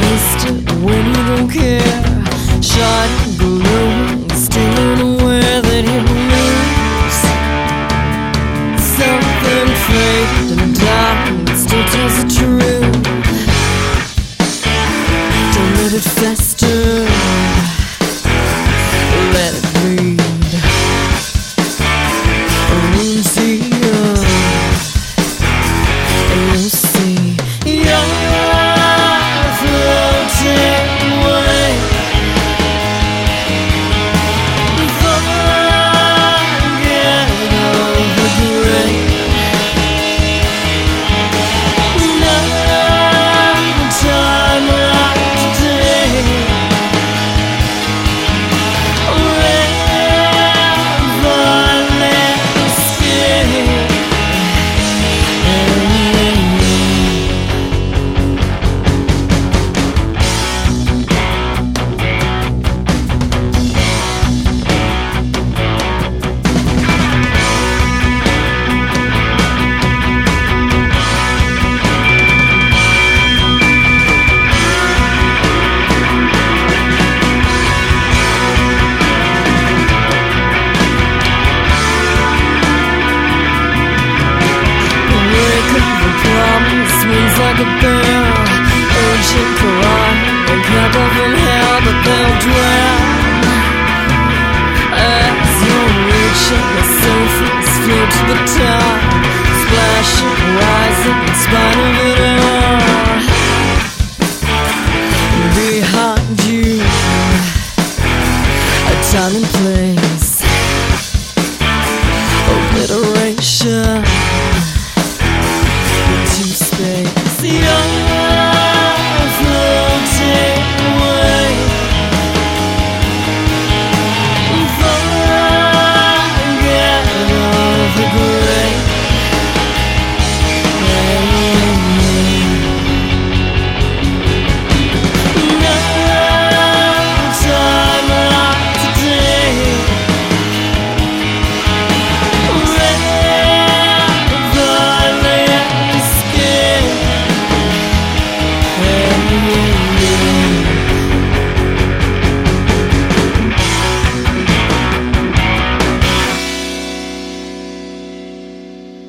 wasted when you don't care. Shining balloon, still unaware that you lose something fake and dark that still tells the truth. Don't let it fester, let it bleed. Wounds heal, and you'll see you're floating away. Forget all the gray. No time like today. Like a bell, ancient Quran, and couple from hell, but they'll drown as you're reaching the surface, float to the top.